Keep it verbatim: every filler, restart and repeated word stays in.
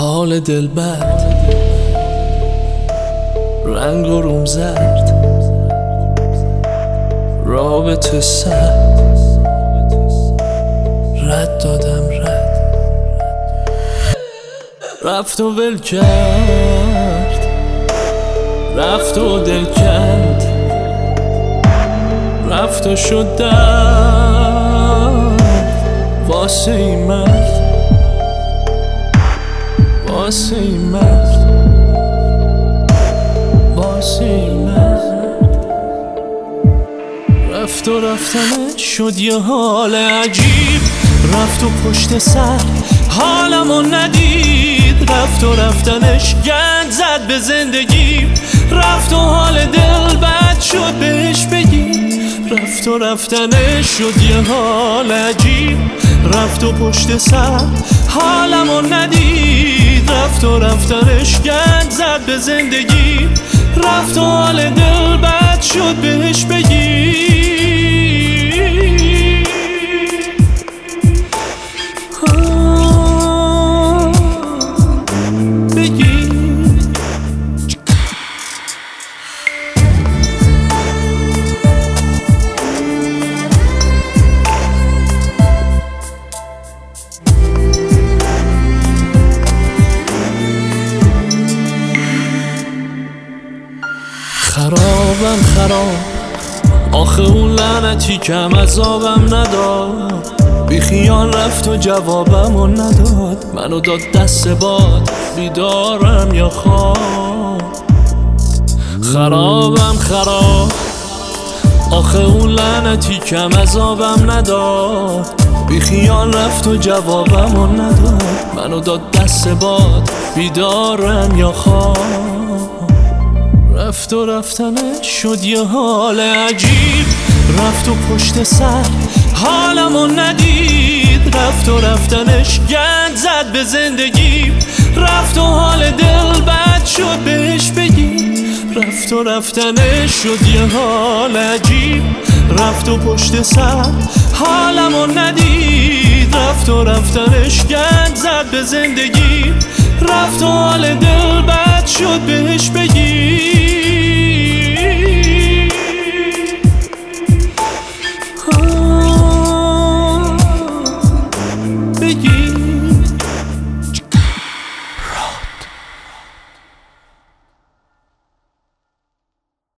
حال دل بد، رنگ و روم زرد، رابطه سرد، رد دادم رد، رفت و ول کرد، رفت و دل کند، رفت و شد درد واسه این مرد، واسه این مرد، واسه این مرد. رفت و رفتنش شد یه حال عجیب، رفت و پشت سر حالمو ندید، رفت و رفتنش گند زد به زندگی، رفت و حال دل بد شد بهش بگی، رفت و رفتنش شد یه حال عجیب، رفت و پشت سر حالمو ندید، رفت و رفتنش گند زد به زندگی، رفت و حال دل بد شد بهش بگی. خرابم خراب، آخه اون لعنتی کم عذابم نداد، بی خیال رفت و جوابمو نداد، منو داد دست باد بیدارم یا خواب. خرابم خراب، آخه اون لعنتی کم عذابم نداد، بی خیال رفت و جوابمو نداد، منو داد دست باد بیدارم یا خواب. رفت و رفتنش شد یه حال عجیب، رفت و پشت سر حالمو ندید، رفت و رفتنش گند زد به زندگی، رفت و حال دل بد شد بهش بگی، رفت و رفتنش شد یه حال عجیب، رفت و پشت سر حالمو ندید، رفت و رفتنش گند زد به زندگی، رفت و حال دل بد شد بهش بگی.